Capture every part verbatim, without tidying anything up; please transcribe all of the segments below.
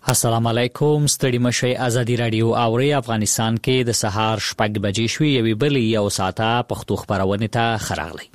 السلام علیکم، ستړي مشي. ازادي رادیو اوري افغانستان کې د سهار شپږ بجې شوې، یوې بلې یو ساعته پښتو خبرونه ته خراغلی.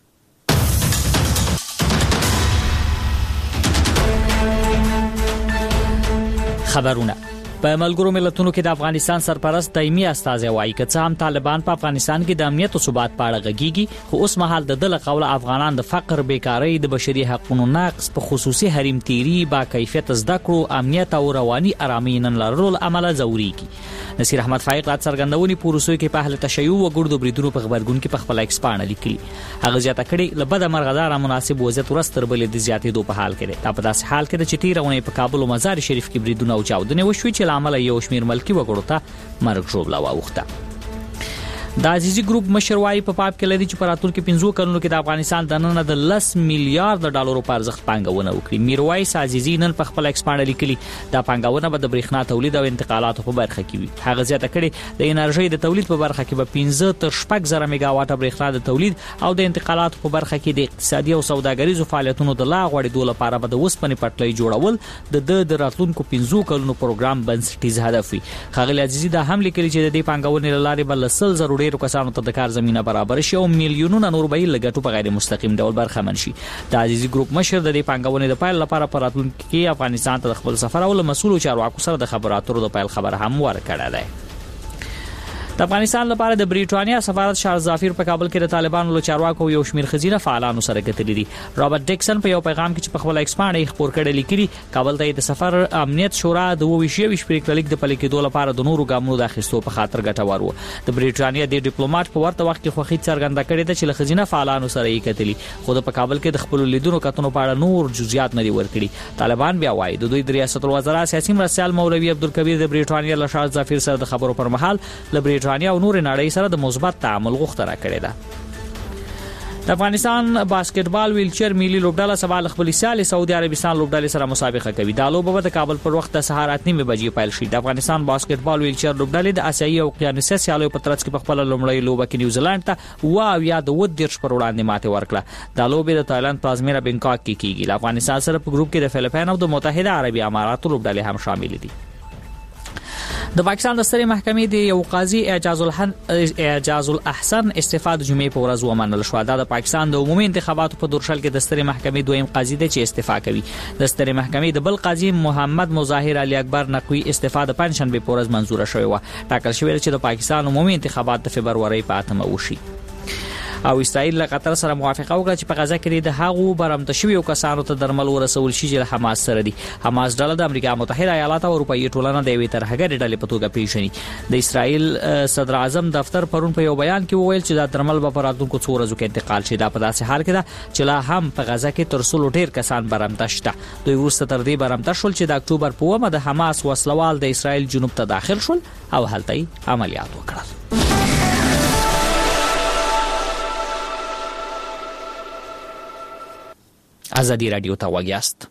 خبرونه په ملګرو ملتونو کې د افغانستان سرپرست دایمي استازی وایي چې څه هم طالبان په افغانستان کې د امنیت او ثبات په اړه غږیږي، خو اوس مهال د دله قوله افغانان د فقر، بیکاری، د بشري حقوقو نقض، په خصوصي حریم تیری، با کیفیت زده کړو، امنیت او رواني آرامي نن لرلو عمله ضروريږي. نصیر احمد فائق رات څرګندونې پوروسوي کې په اهل تشیع او ګردو بریدونو په خبرګون کې په خپل ایکسپانه لیکلي. هغه زیاته کړي لبد مرغدار مناسب وضعیت ورستر بل د زیاتېدو په حال کې دی. دا په داسې حال کې د چټیرونه په کابل او مزار شریف کې بریدونه او چاودنې وشوي چې عمل یو شمیر ملکی وګړو ته مرګ ژوبلا واوښته. د عزیزي ګروپ مشر وايي په پاپ کې لري چې په راتلونکو پنځو کلونو کې د افغانستان د نن د لس میلیارډ ډالرو په ارزښت پانګونه وکړي. میرویس عزیزي نن په خپل ایکسپانډ لیکلي دا پانګونه به د برېښنا تولید او انتقالاتو په برخه کې وي. هغه زیاته کړي د انرژي د تولید په برخه کې به پنځه تر شپږ زره میگا واټه برېښنا د تولید او د انتقالاتو په برخه کې د اقتصادي او سوداګریزو فعالیتونو د لا غوړېدو لپاره به د وسپنې پټلۍ جوړول د د راتلونکو پنځو کلونو پروګرام بنسټیز هدف وي. ښاغلي عزیزي دا هم لیکلي چې د دې پانګونې لارې به لسل ضروري کسانو ته د کار زمينه برابر شي او میلیونونه نور به لګټو په غیر مستقیم ډول برخمن شي. د عزیزي ګروپ مشر د دې پانګونې د پایل لپاره په راتلونکي کې افغانستان ته خپل سفر او مسؤل چارواکو سره د خبراتو د پایل خبر هم ورکړه ده. د افغانستان لپاره د بریټانیا سفارت شارل ظافیر په کابل کې د طالبانو له چارواکو یو شمیر خزینه فعالانو سره کتلې دي. رابرټ ډیکسن په یو پیغام کې چې په خپل ایکسپانډ یې خبر کړی لیکلي کابل ته د سفر امنیت شورا د ویشي شپږ کلیک د پلي کېدو لپاره د نورو ګامونو د اخیستو په خاطر ګټور و. د بریټانیا د ډیپلوماټ په ورته وخت کې خوښي څرګنده کړې ده چې له خزینه فعالانو سره یې کتلې، خو په کابل کې د خپل لیدونو کتنو په اړه نور جزئیات نه دي ورکړي. طالبان بیا وایي د دوی د ریاست الوزرا سیاسي مرستیال مولوي عبدالکبیر د بریټانیا له شارل ظافیر سره د خبرو پر مهال له بریټانیا او نور نړۍ سره د مثبت تعامل غوښتنه کړې ده. د افغانستان باسکټبال ویلچر ملي لوبډله سبا خپل سیالي سعودي عربستان لوبډلې سره مسابقه کوي. دا لوبه د کابل پر وخت د سهار اته نیمه بجې پیل شي. د افغانستان باسکټبال ویلچر لوبډلې د آسیایي او اقیانوسي سیالیو په ترڅ کې په خپل لومړی لوبه کې نیوزیلند ته وا او یا د ودیرش پر وړاندې ماته ورکړه. دا لوبه د تایلند پلازمینه بینکاک کې کیږي. د افغانستان سره په ګروپ کې د فلیپین او د متحده عربي اماراتو لوبډلې هم شامل دي. د پاکستان د سترې محکمې د یو قاضي اعجاز الحسن اعجاز الاحسن استعفا د جمعې په ورځ ومنل شو. دا د پاکستان د عمومي انتخاباتو په دورشل کې د سترې محکمې دویم قاضي دی چې استعفا کوي. د سترې محکمې د بل قاضي محمد مظاهر علي اکبر نقوي استعفا د پنځشنبه په ورځ منزوره شوې و. ټاکل شوی چې د پاکستان عمومي انتخابات د فبرवरी په اتمه وشي. او اسرائیل له قطر سره موافقه وکړه چې په غزه کې د هغو برمته شویو کسانو ته درمل ورسول شي چې حماس سره دي. حماس ډله د امریکا متحده ایالات او اروپאי ټولنه د یوې ترهګرې ډلې په توګه پیژني. د اسرائیل صدر اعظم دفتر پرون په یو بیان کې وویل چې دا درمل به په راتلونکو څو ورځو کې انتقال شي. دا په داسې حال کې ده چې لا هم په غزه کې تر څو ډیر کسان برمته شته. دوی ورسته تر دې برمته شول چې د اکتوبر په اومه د حماس وسلوال د اسرائیل جنوب ته داخل شول او هلته عملیات وکړل. ازادي رادیو ته وګیاست.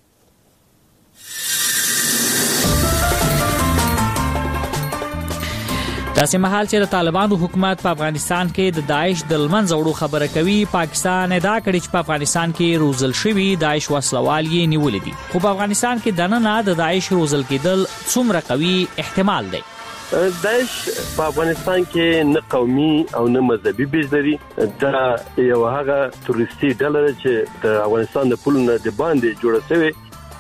داسې مهال چې د طالبانو حکومت په افغانستان کې د داعش د لمنځه وړو خبره کوي، پاکستان ادعا کړې چې په افغانستان کې روزل شوي داعش وسلوال یې نیولې دي. خو په افغانستان کې دننه د داعش روزل کېدل څومره قوي احتمال دی؟ داعش په افغانستان کې نه قومي او نه مذهبي بیز لري. دا یو هغه تورستي ډله چې د افغانستان د پولو نه د باندې جوړه شوې.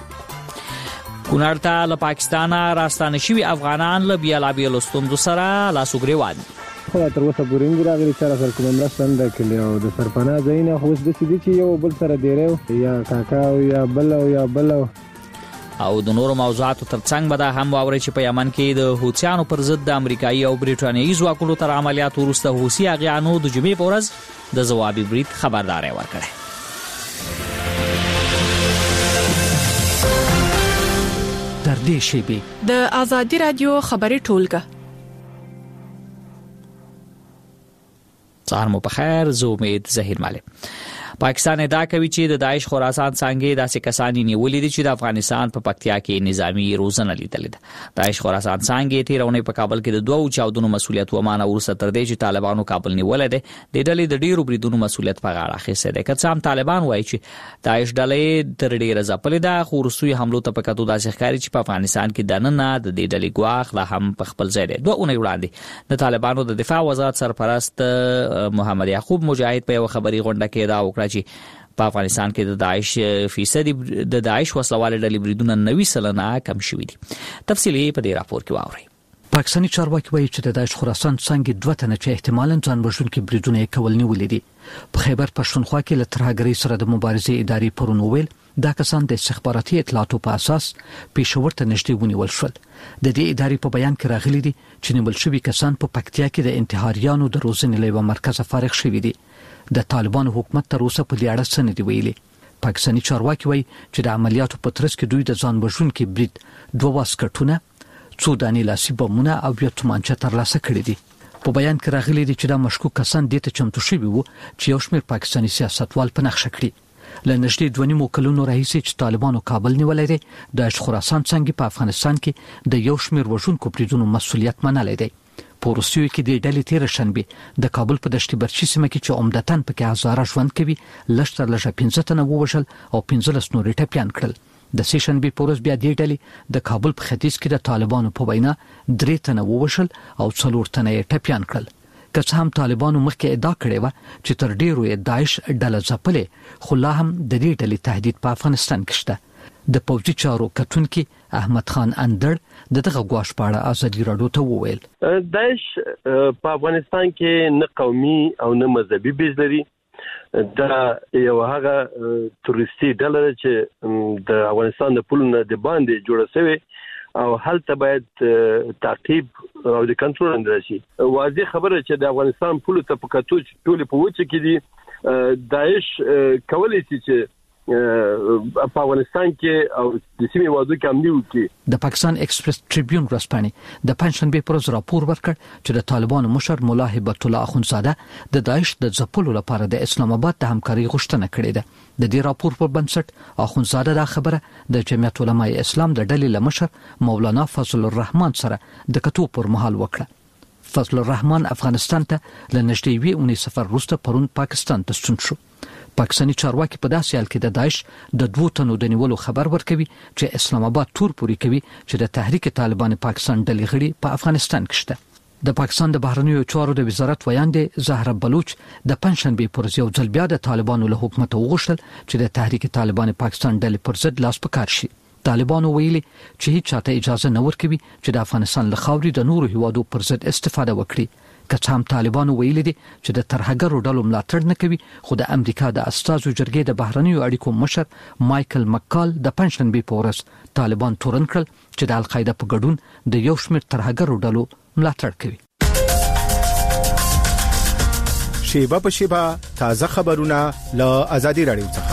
کونړ ته له پاکستانه راستانه شوي افغانان له بیلابیلو ستونزو سره لاسوګریوان دي. خو تر اوسه پورې راغلي چې سره کوم مرسته نه کړي او د سرپناه ځایونه خو د دې چې یو بل سره دیرو یا کاکا او یا بل او یا بل او د نورو موضوعاتو ترڅنګ به دا هم واوري چې په یمن کې د حوثیانو پر ضد د امریکایي او بریټانیایي ځواکونو تر عملیاتو وروسته حوثي اغیانو د جمعې په ورځ د ځوابي برید خبرداری ورکړه. در دې شیبې د ازادي رادیو خبري ټولګه. سهار مو په خیر. زه امید ظهیر مالک. پاکستان ادعا کوي چې د داعش خراسان څنګه داسې کسانی نیولې دي چې د افغانستان په پکتیا کې نظامی روزنه لیدلې ده. داعش خراسان څنګه تیرونه په کابل کې د دوه چاودنو مسولیت ومانه ورسره تر دې چې طالبانو کابل نیولې ده. د ډلې د ډیرو بریدونو مسولیت په غاړه اخیسته ده. که څه هم طالبان وایي چې داعش ډلې تر ډیره ځپلې ده، خو روسي حملو ته په کتو داسې ښکاري چې په افغانستان کې دننه د دې ډلې ګواښ لا هم په خپل ځای دی. دوه اونۍ وړاندې د طالبانو د دفاع وزارت سرپرست محمد یعقوب مجاهد په یو خبري غونډه کې دا وکړه چې په افغانستان کې د داعش فیصدي د داعش وسلواله ډلې بریدونه نوي سلنه کم شوي دي. تفصیلی په دې راپور کې واورئ. پاکستاني چارواکي وایي چې د داعش خراسان څنګه دوه تنه چې احتمالاً ځان وژونکي بریدونه کول نیولې دي. په خیبر پښتونخوا کې له ترهګرۍ سره د مبارزې ادارې پرون ویل دا کسان د استخباراتي اطلاعاتو په اساس پېښور ته نږدې ونیول شول. د دې ادارې په بیان کې راغلي دي چې نیول شوي کسان په پکتیا کې د انتحاریانو د روزنې له یوه مرکزه فارغ شوي دي. د طالبانو حکومت تر اوسه په دې اړه څه نه دی ویلي. پاکستاني چارواکي وایي چې د عملیاتو په ترڅ کې دوی د ځان وژونکي برید دوه واسکټونه، څو دانې لاسي بمونه او یو تومانچه ترلاسه کړي دي. په بیان کې راغلي دي چې دا مشکوک کسان دې ته چمتو شوي وو چې یو شمېر پاکستاني سیاستوال په نقشه کړي. له نږدې دوه نیمو کلونو راهیسې چې طالبانو کابل نیولی دی، داعش خراسان څنګه په افغانستان کې د یو شمېر وژونکو بریدونو مسؤلیت منلی دی. په روسیو کې د ډلې تیر شنبه د کابل په دشتي برچي سیمه کې چې عمدتاً پکې هزاره ژوند کوي لږ تر لږه پنځه تنه ووژل او پنځلس نور ټپیان کړل. د سې شنبه په ورځ بیا د ډلې د کابل په ختیځ کې د طالبانو په وینا درې تنه ووژل او څلور تنه ټپیان کړل. که څه هم طالبانو مخکې ادعا کړې و چې تر ډیرو یې داعش ډله ځپلې، خو لا هم د دې ډلې تهدید په افغانستان کې شته. د پوځي چارو کتونکي احمد خان اندړ دغه غواش پاړه ازادي راډیو ته وویل داعش په افغانستان کې نه قومي او نه مذهبي بیز لري. دا یو هغه تورستي ډله چې د افغانستان د پولونو د باندې جوړه شوی او هلته باید تعقیب او د کنټرول اندر شي. واضح خبره چې د افغانستان پولو ته په کتو ټول په وچه کې دي. داعش کولای شي چې په افغانستان کې او د سیمې وادو کې عملي وکړي. د پاکستان ایکسپریس ټریبیون ورځپاڼې د پنځشنبه پر ورځ راپور ورکړ چې د طالبانو مشر مولا هبت الله اخونزاده د داعش د ځپلو لپاره د اسلام آباد د همکاري غوښتنه کړې ده. د دې راپور پر بنسټ اخونزاده دا خبره د جمعیت علماء اسلام د ډلې لمشر مولانا فضل الرحمن سره د کتو پر مهال وکړه. فضل الرحمن افغانستان ته له نږدې وی اونۍ سفر وروسته پرون پاکستان ته ستون شو. پاکستاني چارواکي په داسې حال کې د داعش د دوه تنو د نیولو خبر ورکوي چې اسلام آباد تور پوري کوي چې د تحریک طالبان پاکستان ډلې غړي په افغانستان کې شته. د پاکستان د بهرنیو چارو د وزارت ویاندې زهره بلوچ د پنځشنبه پر ورځ یو ځل بیا د طالبانو له حکومت وغوښتل چې د تحریک طالبان پاکستان ډلې پر ضد لاس پکار شي. طالبانو ویلي چې هیڅ چاته اجازه نه ورکوي چې د افغانستان له خاورې د نورو هیوادو پر ضد استفاده وکړي. که څه هم طالبانو ویلي دي چې د ترهګرو ډلو ملاتړ نه کوي، خو د امریکا د استازو جرګې د بهرنیو اړیکو مشر مایکل مکال د پنځشنبه په ورځ طالبان تورن کړل چې د القاعده په ګډون د یو شمېر ترهګرو ډلو ملاتړ کوي. شیبه په شیبه تازه خبرونه له آزادي راډیو څخه.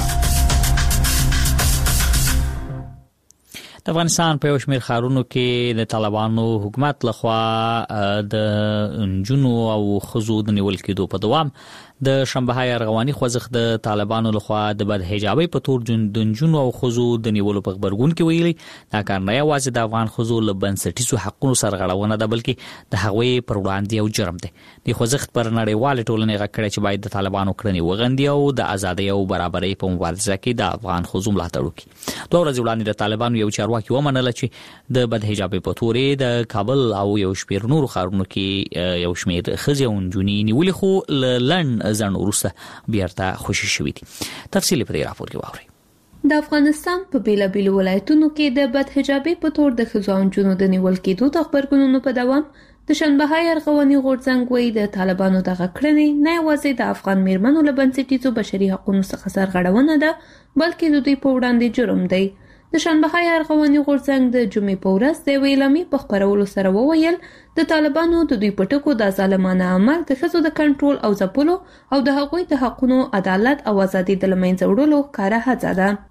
د افغانستان په یو شمېر ښارونو کې د طالبانو حکومت لخوا د نجونو او ښځو د نیول کېدو په دوام د شنبههای ارغواني خوځښت د طالبانو لخوا د بد حجابۍ په تور د نجونو او ښځو د نیولو په غبرګون کې ویلي دا کار نه یوازې د افغان ښځو له بنسټیزو حقونو سرغړونه ده بلکې د هغوی پر وړاندې یو جرم دی. د خوځښت پر نړیوالې ټولنې غږ کړی چې باید د طالبانو کړنې وغندي او د ازادۍ او برابرۍ په مبارزه کې د افغان ښځو ملاتړ وکړي. دوه ورځې وړاندې د طالبانو یو چارواکي ومنله چې د بد حجابۍ په تورې د کابل او یو شمېر نورو ښارونو کې یو شمېر ښځې او نجونې نیولې، خو له لنډ ځنډ وروسته بیرته خوشي شوي دي. تفصیل په دې راپور کې واورئ. د افغانستان په بیلابیلو ولایتونو کې د بد حجابۍ په تور د ښځو او نجونو د نیول کېدو د خبرګونونو په دوام د شنبههای ارغواني غورځنګ وایي د طالبانو دغه کړنې نه یوازې د افغان میرمنو له بنسټیزو بشري حقونو څخه سرغړونه ده بلکې د دوی په وړاندې جرم دی. د شنبههای ارغواني غورځنګ د جمعې په ورځ د یوې اعلامیې په خپرولو سره وویل د طالبانو د دوی په ټکو دا ظالمانه عمل د ښځو د کنټرول او ځپلو او د هغوی د حقونو، عدالت او ازادۍ د له منځه وړلو ښکاره هڅه ده.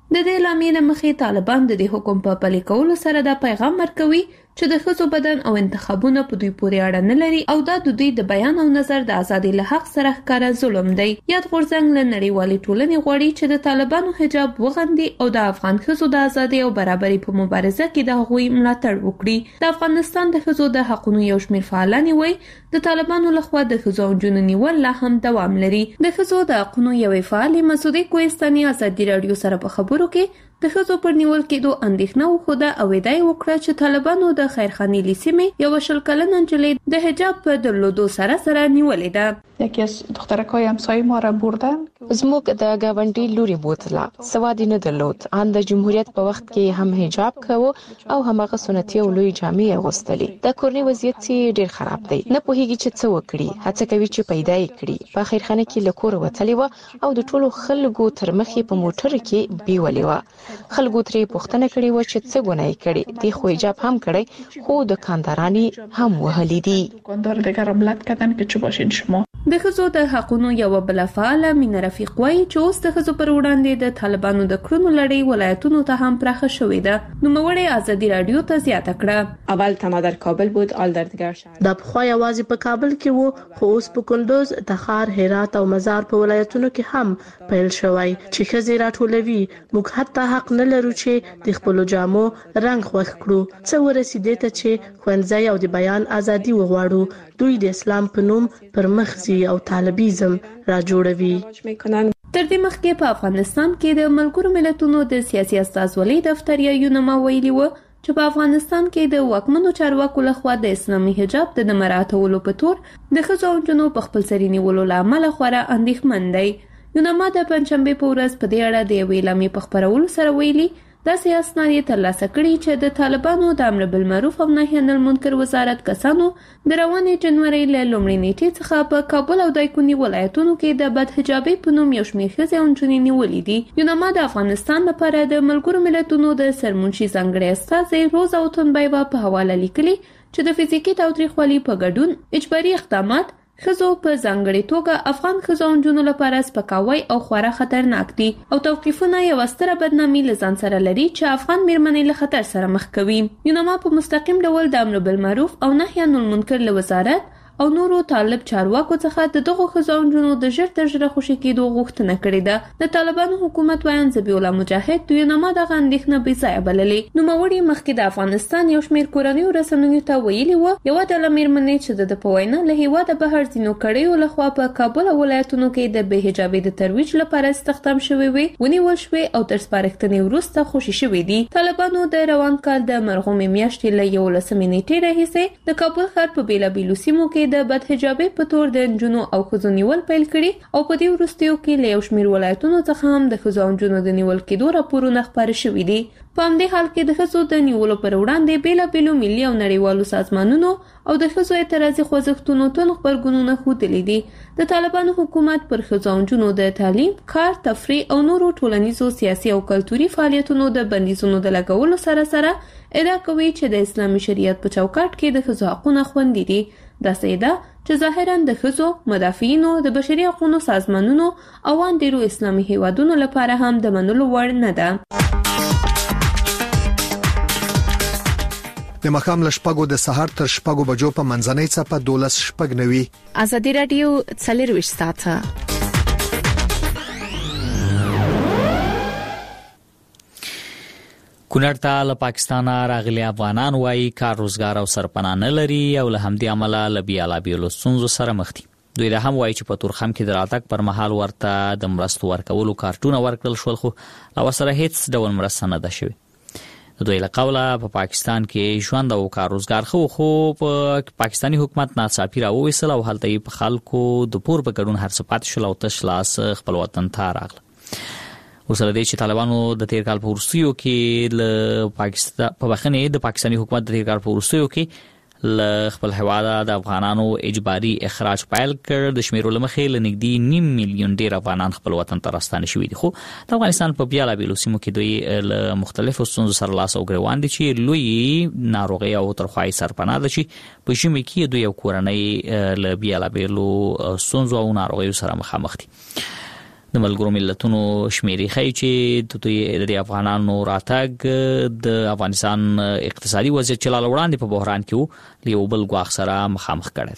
د دې اعلامیې له مخې طالبان د دې حکم په پلي کولو سره دا پیغام ورکوي چې د ښځو بدن او انتخابونه په دوی پورې اړه نه لري او دا د دوی د بیان او نظر د ازادۍ له حق سره ښکاره ظلم دی. یاد غورځنګ له نړیوالې ټولنې غواړي چې د طالبانو حجاب وغندي او د افغان ښځو د ازادۍ او برابرۍ په مبارزه کې د هغوی ملاتړ وکړي. د افغانستان د ښځو د حقونو یو شمېر فعالان وایي د طالبانو لخوا د ښځو او نجونو نیول لا هم دوام لري. د ښځو د حقونو یوې فعالې مسعودې کوهستاني ازادي راډیو سره په خبرو کې د ښځو پر نیول کېدو اندېښنه وښوده او ادعا یې وکړه چې طالبانو د خیرخانې سیمې یوه شل کلنه نجلۍ د حجاب په درلودو سره سره نیولې ده. یکی از دخترکای همسایه ما را بردن. زموږ د ګاونډي لوري بوتله سواد نه درلود. ان د جمهوریت په وخت کې هم حجاب کوو او همغه سنتي او لوی جامې اغوستلې. د کورنۍ وضعیت ډیر خراب دی. نه پوهیږي چې څه وکړي. هڅه کوي چې پیدا یې کړي. په خیرخانه کې له کور وتلې و او د ټولو خلکو تر مخې په موټر کې بیولې و. خلکو ترې پوښتنه کړې و چې څه ګناه کړي. دی خو حجاب هم کړی خو د کاندارانی هم وهلې دي. دکاندار دیگر ملت کردن که چه باشین شما. د ښځو د حقونو یوه بله فعاله مینه رفیق وایي چې اوس د ښځو پر وړاندې د طالبانو د کړنو لړۍ ولایتونو ته هم پراخه شوې ده. نوموړې ازادي راډیو ته زیاته کړه. اول تنها در کابل بود، آل در دیگر شهر. د پخوا یوازې په کابل کې وو خو اوس په کندوز، تخار، هرات او مزار په ولایتونو کې هم پیل شوی چې ښځې راټولوي. موږ حتی حق نه لرو چې د خپلو جامو رنګ خوښ کړو. څه ورسېدې ته چې ښوونځی او د بیان ازادي وغواړو. دوی د اسلام په نوم پر مخ ځي او طالبیزم را جوړوي. تر دې مخکې په افغانستان کې د ملګرو ملتونو د سیاسي استازولۍ دفتر یا یونما ویلي و چې په افغانستان کې د واکمنو چارواکو لخوا د اسلامي حجاب د مراعاتولو په تور د ښځو او نجونو په خپلسري نیولو له امله خورا اندېښمن دی. یونما د پنجشنبې په ورځ په دې اړه د یوې اعلامیې په خپرولو سره ویلي داسې اسناد یې ترلاسه کړي چې د طالبانو د امر بالمعروف او نهي عن المنکر وزارت کسانو د روانې جنورۍ له لومړۍ نیټې څخه په کابل او دایکنډي ولایتونو کې د بدحجابۍ په نوم یو شمېر ښځې او نجونې نیولې دي. یونما د افغانستان لپاره د ملګرو ملتونو د سرمنشي ځانګړي استازی روزا اوتنبایوا په حواله لیکلي چې د فزیکي تاوتریخوالي په ګډون اجباري اقدامات ښځو په ځانګړې توګه افغان ښځو او نجونو لپاره سپکاوی او خورا خطرناک دي او توقیفونه یوه ستره بدنامي له ځان سره لري چې افغان میرمنې له خطر سره مخ کوي. یونما په مستقیم ډول د امر بالمعروف او نهي عن المنکر له وزارت او نورو طالب چارواکو څخه د دغو ښځو او نجونو د ژر تر ژره خوشي کېدو غوښتنه کړې ده. د طالبانو حکومت ویاند ذبیح الله مجاهد د یونما دغه اندېښنه بې ځایه بللې. نوموړي مخکې د افغانستان یو شمېر کورنیو رسنیو ته ویلي وه یوه ډله میرمنې چې د ده په وینا له هېواده بهر ځینو کړیو لخوا په کابل او ولایتونو کې د بې حجابۍ د ترویج لپاره استخدام شوې وې ونیول شوې او تر سپارښتنې وروسته خوشي شوې دي. طالبانو د روان کال د مرغومې میاشتې له یولسمې نیټې راهیسې د کابل ښار په بېلابېلو سیمو کې د بدحجابۍ په تور د نجونو او ښځو نیول پیل کړي او په دې وروستیو کې له یو شمېر ولایتونو څخه هم د ښځو او نجونو د نیول کېدو راپورونه خپاره شوي دي. په همدې حال کې د ښځو د نیولو پر وړاندې بېلابېلو ملي او نړیوالو سازمانونو او د ښځو اعتراضي خوځښتونو تون غبرګونونه ښودلي دي. د طالبانو حکومت پر ښځو او نجونو د تعلیم، کار، تفریح او نورو ټولنیزو سیاسي او کلتوري فعالیتونو د بندیزونو د لګولو سره سره ادعا کوي چې د اسلامي شریعت په چوکاټ کې د ښځو حقونه خوندي دي. داسې ادعا چې ظاهراً د ښځو، مدافعینو، د بشري حقوقو سازمانونو او ان ډیرو اسلامي هیوادونو لپاره هم د منلو وړ نه ده. د مخام له شپږو د سهار تر شپږو بجو په منځنۍ څپه دولس شپږ نوي ازادي راډیو څلرويشت ساعته. کونړ ته له پاکستان راغلي افغانان وایي کار روزګار او سرپناه نه لري او له همدې امله له بیلابېلو ستونزو سره مخ دي. دوی دا هم وایي چې په تورخم کې د راتګ پر مهال ورته د مرستو ورکولو کارتونه ورکړل شول خو لا ورسره هیڅ ډول مرسته نه ده شوې. د دوی له قوله په پاکستان کې ژوند او کار روزګار خو خو په پاکستاني حکومت ناڅاپي راوویسل او هلته یې په خلکو د پور په ګډون هر څه پاتې شول او تش لاس خپل وطن ته راغله. ورسره دی چې طالبانو د تیر کال په وروستیو کې له پاکستان په بخښنې د پاکستاني حکومت د تیر کال په وروستیو کې له خپل هیواده د افغانانو اجباري اخراج پیل کړ. د شمیرو له مخې له نږدې نیم میلیون ډیر افغانان خپل وطن ته راستانه شوي دي خو د افغانستان په بیلابېلو سیمو کې دوی له مختلفو ستونزو سره لاس او ګریوان دي چې لوی ناروغي او ترخوایي سرپناه ده چې په ژمي کې دوی یو کورنۍ له بیلابېلو ستونزو او ناروغیو سره مخامخ دي. د ملګرو ملتونو شمیرې ښیي چې د افغانانو راتګ د افغانستان اقتصادي وضعیت چې لا وړاندې په بحران کې وو یو بل ګواښ سره مخامخ کړی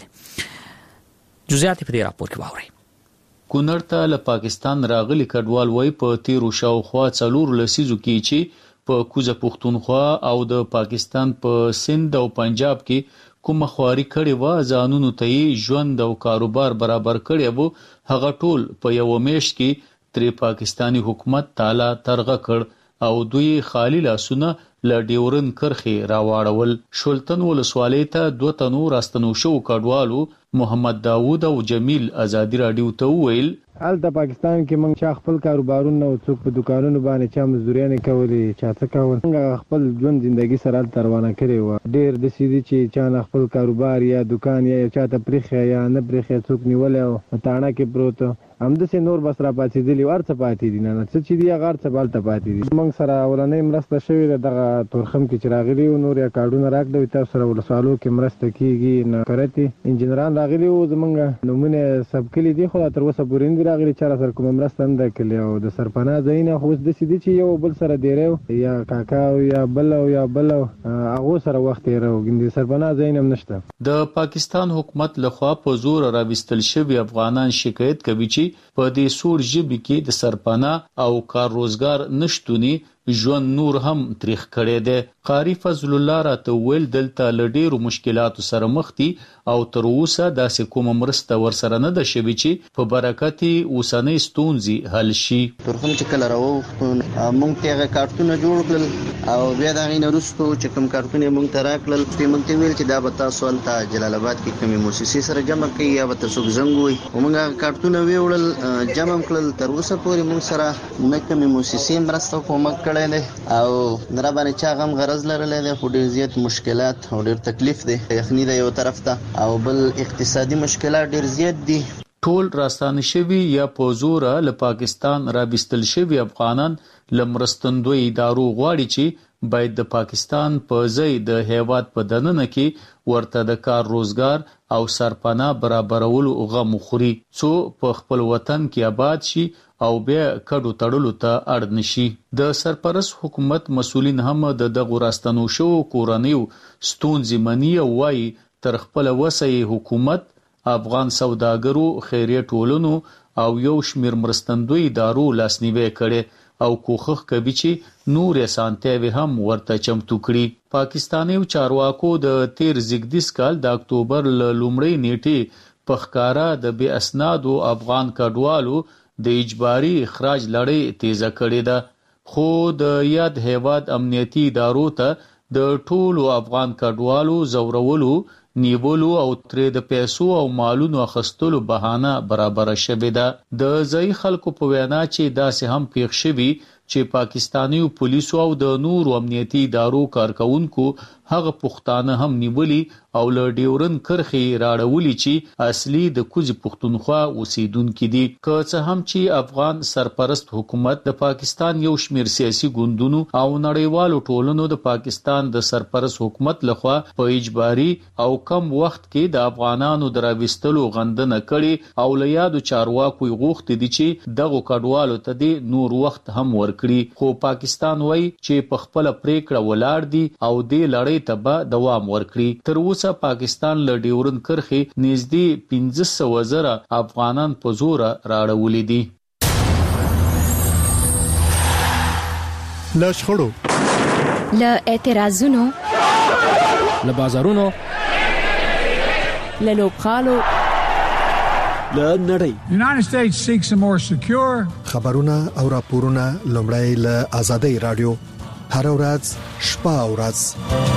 دی. جزئیات په دې راپور کې واورئ. کونړ ته له پاکستان راغلي کډوال وای په تیرو شاوخوا څلور لسیزو کې چې په کوزه پښتونخوا او د پاکستان په سند او پنجاب کې کومه خواري کړې و ځانونو ته ژوند او کاروبار برابر کړی وو هغه ټول په یو میاشت کې تر پاکستانی حکومت تعالی ترغه کړ او دوی خالی لاسونه ل ډیورن کرخي راواړول. شولتن ولسوالۍ ته دوه تنو راستنو شو کډوالو محمد داوود او جمیل ازادي رادیو ته ویل حال د پاکستان کې موږ چا خپل کاروبارونه او څوک په دکانونو باندې چا مزدوريانه کولې چا څه کول موږ خپل ژوند ژوندۍ سره تروانه کړې و ډېر د سيدي چې چا خپل کاروبار یا دکان یا چا ته پرخه یا نه پرخه څوک نیول او تاڼه کې پروت هم د سينور بس را پاتې دي ورڅ پاتې دي نه څه چې دی غار څه بالته پاتې دي. موږ سره ولنې مرسته شوې دغه تورخم کې چراغلي او نور یا کارډونه راکړو تاسو سره ولسوالو کې مرسته کیږي نه کرتي انجنيران راغلي او زمونږ نمونه سب کلی دي خو تر اوسه پورې راغلي چې سره کوم مرسته نه کړي او د سرپناه ځینې خو د سيدي چې یو بل سره دیرو یا کاکا یا بل او یا بل هغه سره وخت یې راو د سرپناه ځینم نشته. د پاکستان حکومت لخوا په زور راوستل شوی افغانان شکایت کوي چې په دې سور ژبې کې د سرپناه او کار روزګار نشټونی ژوند نور هم تاریخ کړي دي. قاری فضل الله راته ویل دلته لډیرو مشکلاتو سره مخ دي او تر اوسه داسې کومه مرسته ورسره نه ده شوې چې په برکت اوسنۍ ستونزې حل شي. ترخم چې کله راوختو مونږ ته کارتونه جوړ کړل او بیا دا غینه وروسته چې کوم کارتونه مونږ ته راکړل په مونږ ته ویل چې دا به تاسو ته جلال آباد کې کومې مؤسسې سره جمع کړئ یا به تاسو زنګ وي مونږه کارتونه ویول جمع کړل تر اوسه پورې مونږ سره نه کومې مؤسسې مرسته کومک کړي او نره باندې چا غم غرض لرلې ده خو ډېر زیات مشکلات او ډېر تکلیف دي یخني د یو طرف ته او بل اقتصادي مشکلات ډېر زیات دي. ټول راستانه شوی یا په زور له پاکستان را بستل شوی افغانان لمرستندوی ادارو غواړي چې باید د پاکستان په ځای د هیواد په دننه کې ورته د کار روزګار او سرپناه برابرولو غو مخوري څو په خپل وطن کې آباد شي او بیا کډو تړلو ته اړ نشي. د سرپرست حکومت مسولین هم د دغه راستنو شو کورنیو ستونزې مني او وايي تر خپل وسعي حکومت افغان سوداګرو خیریه ټولنو او یو شمیر مرستندوی ادارو لاسنیوي کړي او کوخخ کوي چې نور سانتیوي هم ورته چمتو کړي. پاکستاني چارواکو د تیر زیږدیز کال د اکتوبر لومړۍ نیټه په ښکارا د بې اسنادو افغان کډوالو د اجباري اخراج لړۍ تیزه کړې ده خو د یاد هیواد امنیتي ادارو ته د ټولو افغان کډوالو زورولو نیولو او ترې د پیسو او مالونو اخستلو بهانه برابر شوه ده. د ځای خلکو په وینا چې داسې هم پیښ شوی چې پاکستانی پولیسو او د نورو امنیتي ادارو کارکونکو هغه پښتانه هم نیولي او له ډیورن کرخي راړولي چې اصلي د کوزي پښتونخوا اوسیدونکو دي. که څه هم چې افغان سرپرست حکومت د پاکستان یو شمیر سیاسي ګوندونو او نړیوالو ټولنو د پاکستان د سرپرست حکومت لخوا په اجباري او کم وخت کې د افغانانو دراوستلو غندنه کړي او له یادو چارواکو غوښتي دي چې دغه کډوالو ته د نور وخت هم ورکړي خو پاکستان وایي چې په خپل پریکړه ولاړ دي او د لړۍ ته به دوام ورکړي. تر اوسه پاکستان له ډیورن کرخي نږدې پنځه سوه زره افغانان په زور راړولي دي. له شخړو له اعتراضونو له بازارونو له لوبغالو له نړۍ United States seeks a more secure خبرونه او راپورونه لومړی له آزادۍ رادیو هر ورځ شپه او ورځ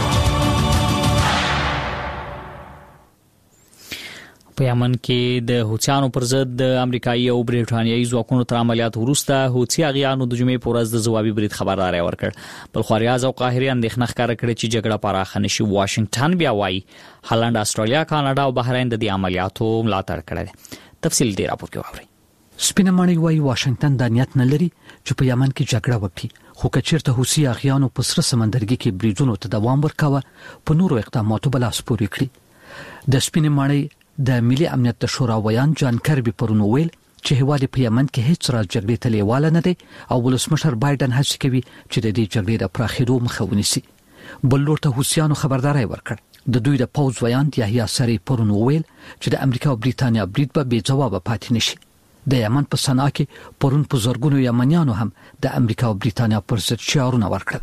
په یمن کې د حوثیانو پر ضد د امریکایي او بریټانیایي ځواکونو تر عملیات وروسته حوثي اغیانو د جمعې په ورځ د ځوابي برید خبرداري ورکړ. بل خو ریاض او قاهره اندېښنه ښکاره کړې چې جګړه پراخه نشي. واشنگټن بیا وایي هالند، استرالیا، کاناډا او بحرین د دې عملیاتو ملاتړ کړی. تفصیل دی راپور کې واورئ. سپینه ماڼۍ وایي واشنگټن د نیت نه لري چې په یمن کې جګړه وکړي خو کچیرته حوثي اغیانو په سره سمندرګي کې بریجونو ته دوام ورکاوه په نورو اقداماتو بلاس پورې کړی. د سپینه ماڼۍ د ملي امنیت د شورا ویان جان کربي پرونو ویل چې هیواد په یمن کې هیڅ راز جګړې ته لیواله نه دی او ولسمشر بایدن هڅه کوي چې د دې جګړې د پراخېدو مخه ونیسي. بل لور ته حوثیانو خبرداري ورکړ. د دوی د پوځ ویان یحیی سری پرون وویل چې د امریکا او بریتانیا برید به بې ځواب پاتې نشي. د یمن په صنعا کې پرون په زرګونو یمنیانو هم د امریکا او بریتانیا پر ضد شعارونه ورکړل.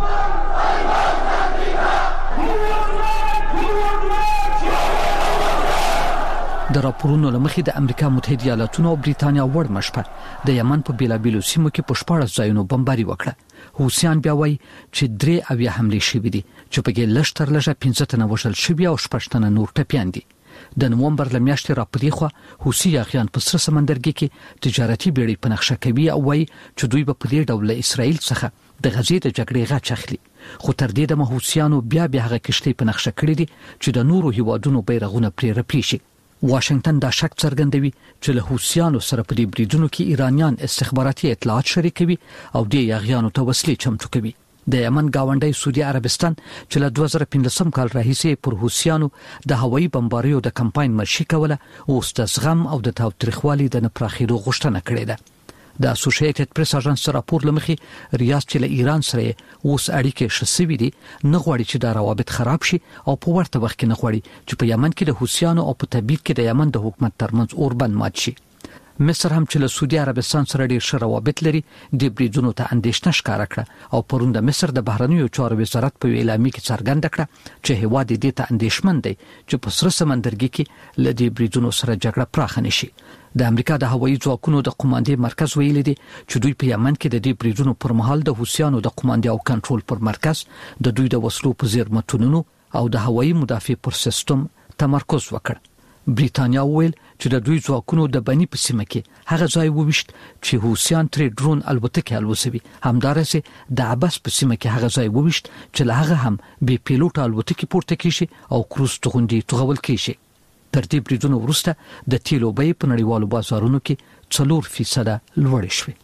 د راپورونو لمخې د امریکا متحده ایالاتونو او بریتانیا وړ مشپر د یمن په بیلابیلو سیمو کې په شپږ ځایونو بمباري وکړه. حوثیان بیا وایي چې درې اویا حملې شوې دي چې په کې لږ تر لږه پنځه تنه وژل شوي او شپږ تنه نور ټپیان دي. د نومبر له میاشتې راپدې خو حوثي یاغیان په سره سمندرګي کې تجارتي بیړۍ په نقشه کوي او وایي چې دوی به په دې ډول اسرائیل څخه د غزې د جګړې غاچ اخلي. خو تر دې د حوثیانو بیا بیا هغه کشتۍ په نقشه کړې دي چې د نورو هیوادونو بیرغونه پرې رپلي شي. واشنگټن دا شک څرګندوي چې له حوثیانو سره په دې بریدونو کې ایرانیان استخباراتي اطلاعات شریکوي او د یاغیانو ته وسلې چمتو کوي. د یمن گاونډي سعودي عربستان چې له دوه زره پنځم کال راهیسې پر حوثیانو د هوایي بمباریو د کمپاین مشي کوله او د زغم او د تاوتریخوالي د نپراخېدو غوښتنه کړې ده. د اسوسییټډ پریس اژانس راپور لمخې ریاض چې له ایران سره اوس اړیکې شسوي دي نه غواړي چې دا روابط خراب شي او په ورته وخت کې نه غواړي چې په یمن کې د حوثیانو او په تبعید کې د یمن د حکومت ترمنځ اوربند مات شي. مصر هم چې له سعودي عربستان سره ډېر ښه روابط لري د بریدونو ته اندېښنه ښکاره کړه او پرون د مصر د بهرنیو چارو وزارت په اعلامیه کې څرګنده کړه چې هیواد دې ته اندېښمن دی چې په سره سمندرګي کې له دې بریدونو سره جګړه پراخه نشي. د امریکا د هوایي ځواکونو د قوماندې مرکز ویلي دی چې دوی په یمن کې د دې بریدونو پر مهال د حوثیانو د قوماندې او کنټرول پر مرکز د دوی د وسلو په زیرمتونونو او د هوایي مدافع پر سیستم تمرکز وکړ. بریتانیا ویل چې د دوی ځواکونو د بني په سیمه کې هغه ځای وویشت چې حوثیان ترې ډرون الوتکې الوزوي. همدارسه د عباس په سیمه کې هغه ځای وویشت چې له هغه هم بې پیلوټ الوتکې پورته کیشي او کروز توغندي توغول کیشي. تر دې بریدونو وروسته د تیلو بیې په نړیوالو بازارونو کې څلور فیصد لوړې شوې.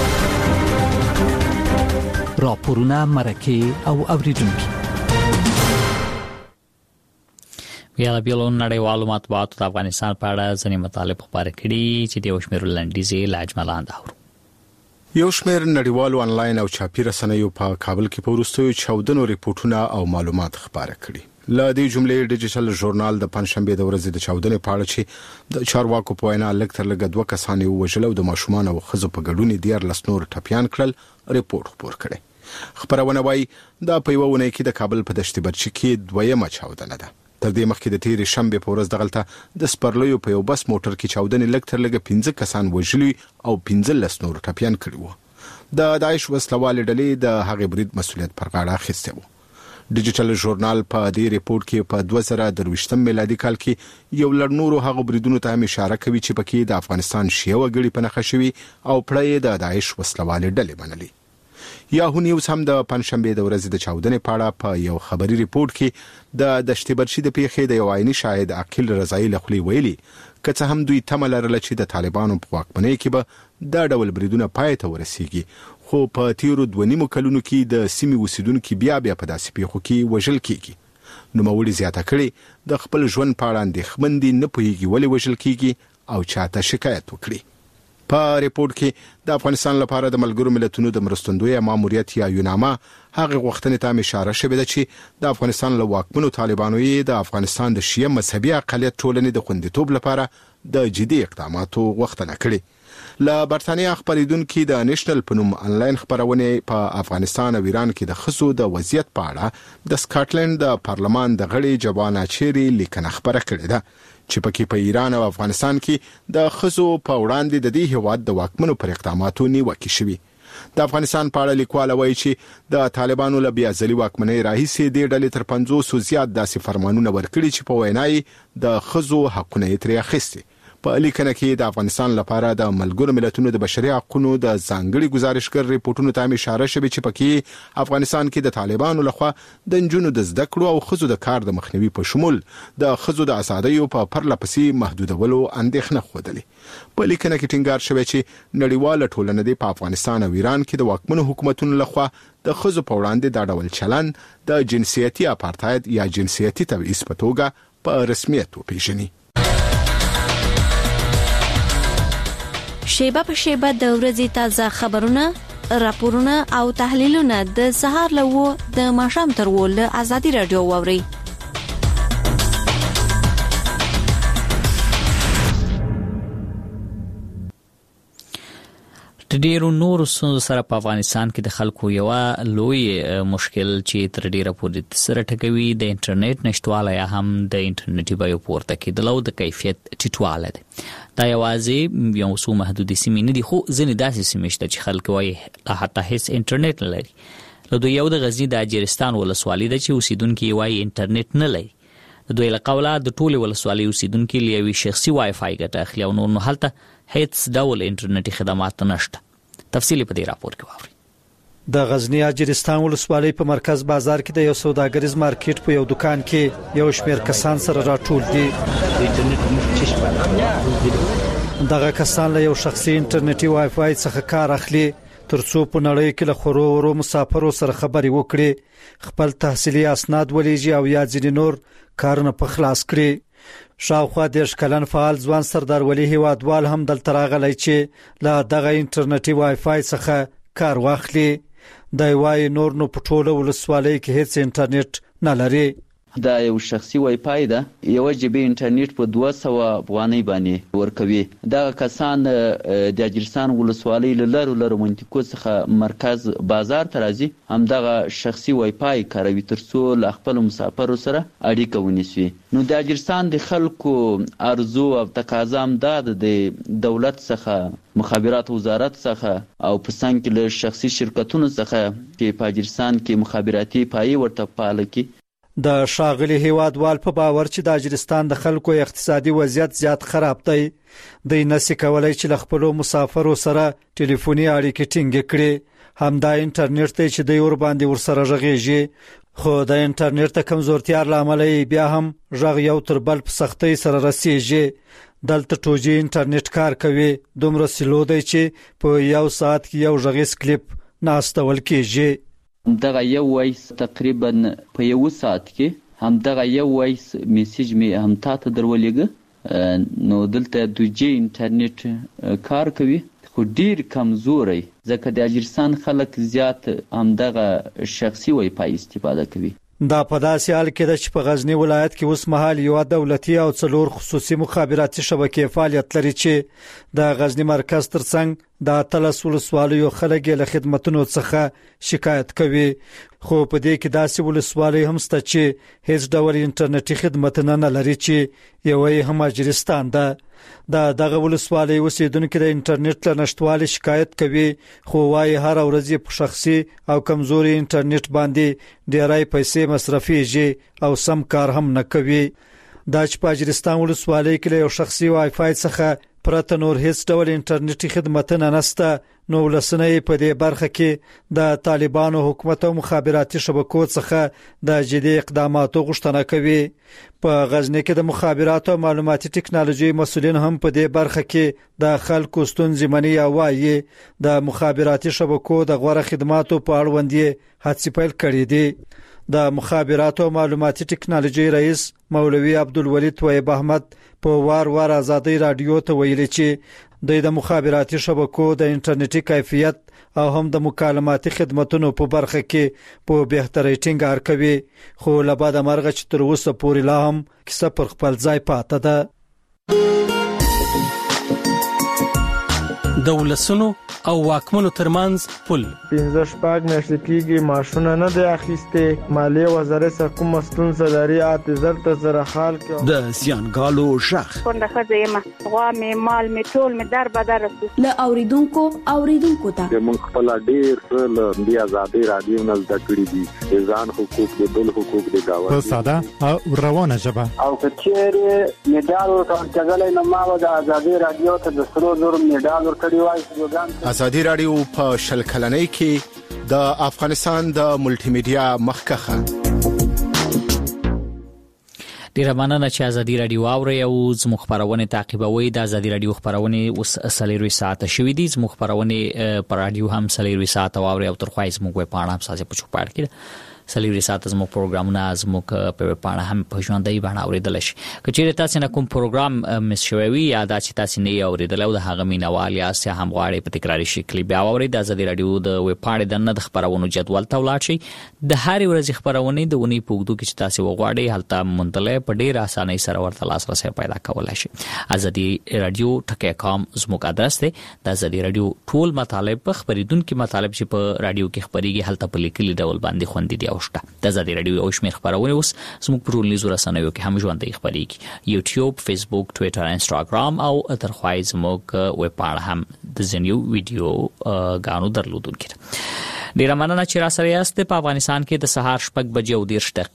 راپورونه مرکه او اوریدونکو بیا د بیلون نړیوالو مطبوعاتو د افغانستان په اړه ځینې مطالب خبرې کړي چې د وشمیر لنډیزې لاجملاند اورو. یو شمېر نړیوالو انلاین او چاپی رسنیو په کابل کې په وروستیو چاودنو ریپورتونه او معلومات خبره کړي. له دې جملې ډیجیټل ژورنال د پنځشنبه د ورځې د چاودنې په اړه چې د چارواکو په وینا لږ تر لږه دوه کسان یې وژل او د ماشومان او ښځو په ګډون ډیر لسنور ټپیان کړل ریپورت خبر کړي. خبرونه وايي دا په یو ونه کې د کابل په دشت برچي کې دویمه چاودنه ده. تر دې مخکې د تیرې شنبه په ورځ دغلته د سپرلیو په یو بس موټر کې چاودنې لږ تر لږه پنځه کسان وژلي او پنځه لسنور ټپیان کړي وو. د داعش وسلوال ډلې د هغې برید مسؤلیت پر غاړه اخیسته وو. ډیجیټل ژورنال په دې ریپورت کې په دوه زره درویشتم میلادي کال کې یو لړ نورو هغو بریدونو ته اشاره کوي چې پکې د افغانستان شیعه وګړي په نښه شوي او پړې د داعش وسلوال ډلې منلي. یاهو نیوز هم د پنځشنبه د ورځې د چاودنې په اړه په یو خبري ریپورت کې د دشت برچي د پیښې د یو عیني شاهد عقیل رضایی لخوا ویلي که څه هم دوی تمه لرله چې د طالبانو په واکمنۍ کې به دا ډول بریدونه پای ته ورسیږي، خو په تیرو دوه نیمو کلونو کې د سیمې اوسیدونکو بیا بیا په داسې پیښو کې وژل کیږي. نوموړي زیاته کړې د خپل ژوند په اړه اندېښمن دي، نه پوهیږي ولې وژل کیږي او چاته شکایت وکړي. په ریپورت کې د افغانستان لپاره د ملګرو ملتونو د مرستندوی ماموریت یا یوناما هغه غوښتنې ته اشاره شوې ده چې د افغانستان له واکمنو طالبانو یې د افغانستان د شیعه مذهبي اقلیت ټولنې د خوندیتوب لپاره د جدي اقداماتو غوښتنه کړې. له برتانیا خبرېدونکو د نېشنل په نوم انلاین خبرونه په افغانستان او ایران کې د ښځو د وضعیت په اړه د سکاټلند د پارلمان د غړي جوانه چيري لیکنه خبره کړې ده چې پکې په ایران او افغانستان کې د ښځو په وړاندې د دې هیواد د واکمنو پر اقداماتو نیوکه شوې. د افغانستان په اړه لیکوال وایي چې د طالبانو له بیا ځلي واکمنۍ راهیسې د ډلې تر پنځوس زیات داسې فرمانونه ورکړي چې په وینای د ښځو حقونه یې ترې اخیستي. په لیکنه کې د افغانستان لپاره د ملګرو ملتونو د بشري حقوقو د ځانګړي گزارشګر ریپورتونو ته اشاره شوې چې پکې افغانستان کې د طالبانو لخوا د نجونو د زده کړو او ښځو د کار د مخنیوي په شمول د ښځو د ازادۍ په پرله پسې محدودولو اندېښنه خوده. په لیکنه کې ټینګار شوی چې نړیواله ټولنه د افغانستان او ایران کې د واکمنو حکومتونو لخوا د ښځو په وړاندې د ډول چلن د جنسیتي اپارتاید یا جنسیتي تبعیض په توګه په رسمیت وپیژني. شیبه په شیبه د ورځې تازه خبرونه، راپورونه او تحلیلونه د سهار له و د ماښام تر و له ازادي رادیو واوري. د ډیرو نورو ستونزو سره په افغانستان کې د خلکو یو لوی مشکل چې تر ډیره پورې سره ټکوي د انټرنیټ نشټوالی هم د انټرنیټي بیو پورته کېدلو د کیفیت ټیټوالی دی. دا یوازې یو څو محدودې سیمې نه دي، خو ځینې داسې سیمې شته چې خلک وایي لا حتی هیڅ انټرنیټ نه لري. له دوی یو د غزني د اجرستان ولسوالۍ ده چې اوسیدونکي وایي انټرنیټ نه لري. د دوی له قوله د ټولې ولسوالۍ اوسیدونکي له یوې شخصي وای فای ګټه اخلي او نور نو هلته هیڅ ډول انټرنیټي خدمات نشته. تفصیلی په دې راپور کې واورئ. د غزنی اجرستان ولسوالۍ په مرکز بازار کې د یو سوداګریز مارکیټ په یو دکان کې یو شمېر کسان سره راټول دي. دغه کسان له یو شخصي انټرنیټي وای فای څخه کار اخلي ترڅو په نړۍ کې له خورو ورو مسافرو سره خبرې وکړي، خپل تحصیلي اسناد ولېږي او یا ځینې نور کارونه په خلاص کړي. شاوخوا دېرش کلن فعال ځوان سردار ولی هیوادوال هم دلته راغلی چې له دغه انټرنیټي وای فای څخه کار واخلي. دی وایي نور نو په ټوله ولسوالۍ کې هیڅ انټرنیټ نه لري. دا یو شخصي وای فای ده، یو جبې انټرنیټ په دوه سوه افغانۍ باندې ورکوي. دا کسان د اجرستان ولسوالۍ له لرو لرو منطقو څخه مرکز بازار ته راځي، همدغه شخصي وای فای کاروي ترڅو له خپل مسافرو سره اړیکه ونیسي. نو د اجرستان د خلکو ارزو او تقاضا هم دا د دولت څخه، مخابرات وزارت څخه او په څنګ کې له شخصي شرکتونو څخه چې په اجرستان کې مخابراتي پایې ورته فعاله کړي. د شاغلي هیوادوال په باور چې د اجرستان د خلکو اقتصادي وضعیت زیات خراب دی، دوی نشي کولای چې له خپل مسافرو سره ټلیفوني اړیکې ټینګې کړي. همدا انټرنیټ ته چې د یور باندې ورسره غږیږي، خو د انټرنیټ ته کمزورتیا لامل بیا هم غږ یو تر بل په سختۍ سره رسیږي. دلته ټوجي انټرنیټ کار کوي، دومره سلو دی چې په یو ساعت کې یو غږیز کلیپ ناستول کېږي. دغه یو وایس تقریبا په یو ساعت کې هم دغه یو وایس میسیج می هم تاسو درولېګه. نو دلته د جی انټرنیټ کار کوي خو ډیر کمزوري، ځکه د اجرستان خلک زیات هم دغه شخصي وای فای استفاده کوي. دا په داسې حال کې ده چې په غزنی ولایت کې اوس مهال یو دولتي او څلور خصوصي مخابراتي شبکې فعالیت لري چې د غزنی مرکز ترڅنګ د اتلس ولسوالیو خلک له خدماتو څخه شکایت کوي. خو په دې کې داسې ولسوالۍ هم شته چې هیڅ ډول انټرنیټي خدمات نه لري چې یوې هم اجرستان ده. دا دغه ولسوالۍ اوسیدونکو د انټرنیټ له نشټوالي شکایت کوي، خو وايي هر ورځ په شخصي او کمزوري انټرنیټ باندې ډېرای پیسې مصرفيږي او سم کار هم نه کوي. دا چې په اجرستان ولسوالۍ کې یو شخصي وای فای څخه پرته نور هیڅ ډول انټرنیټي خدماتونه نشته، نو ولسنۍ په دې برخه کې د طالبانو حکومت او مخابراتي شبکو څخه د جدي اقداماتو غوښتنه کوي. په غزنی کې د مخابراتو او معلوماتي ټکنالوژي مسؤلین هم په دې برخه کې د خلکو ستونزې مني او وايي د مخابراتي شبکو د غوړه خدماتو په اړوند یې هڅې پیل کړې دي. د مخابراتو او معلوماتي ټکنالوژي رئیس مولوي عبدالولي طیب احمد په وار وار ازادي رادیو ته ویلي چې د مخابراتي شبکو د انټرنیټي کیفیت او هم د مکالماتي خدماتو په برخه کې په بهتري ټینګار کوي، خو لبعد مرغه چې تر اوسه پورې لا هم کیسه پر خپل ځای پاتې ده. د ولسونو او واکمنو ترمنځ پل پنځه شپږ میاشتې کېږي ماشونه نه دی اخیسته. مالیه وزارت څخه کوم ستونزه لري اته زر زره حال کې د سیانګالو شخ څنګه خځه یم غوا می مال می ټول می در بدر له اوریدونکو اوریدونکو ته موږ خپل ډیر له دی آزادي رادیو نه زده کړی دي، ځان حقوق د بل حقوق د گاوه په ساده او روانه ژبه او کچېره میډال ورکړل کېږي. نو ما د آزادي رادیو ته د سرو زر میډال ورکړی وای. ازادي رادیو په شل کلنۍ کې د افغانستان د ملټي میډیا مخکخه. ډیره مننه چې ازادي رادیو اوري او زموږ خبرونه تعقیبوي. د ازادي رادیو خبرونه اوس سلیروي ساعت شوې دي. زموږ خبرونه پر رادیو هم سلیروي ساعت اوري او تر خوای زموږ په اړه هم سازه پوښتنه کړي. سلیوري سات زموږ پروګرامونه زموږ په پاڼه هم په ژوندۍ باندې اوریدل شي. کچېره تاسو نه کوم پروګرام مس شوی یا دا چې تاسو نه اوریدل او د هغه مینوال یا سه هم غواړي په تکراری شکل بیا اورید د ازادي رادیو د ویب پاڼې د نه خبرونو جدول ته ولاړ شي. د هر ورځ خبرونه د ونی پوګدو کې چې تاسو وغواړئ هلته منتله په ډیر اسانۍ سره ورته لاسرسي پیدا کولای شي. ازادي رادیو ټکی کام زموږ ادرس دی. د ازادي رادیو ټول مطالب په خبرېدونکو مطالب چې په رادیو کې خبريږي هلته په لیکلي ډول باندې خوندې دی اوشته. د ازادي رادیو او شمیر خبرونه اوس زموږ په ټولنیزو رسنیو کې هم ژوندۍ خبريږي. یوټیوب، فیسبوک، ټوئیټر، انستګرام او ترخوای زموږ ویب پاڼه هم د ځینیو ویډیو غانو درلودونکو. ډیر مننه چې را سره یاست. په افغانستان کې د سهار شپږ بجې او دیرش دقیقې